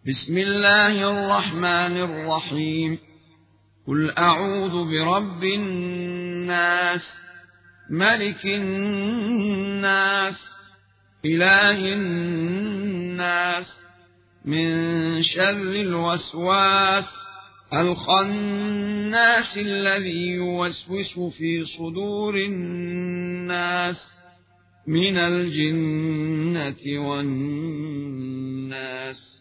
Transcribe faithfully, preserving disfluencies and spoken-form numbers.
بسم الله الرحمن الرحيم. قل أعوذ برب الناس، ملك الناس، إله الناس، من شر الوسواس الخناس الذي يوسوس في صدور الناس من الجنة والناس.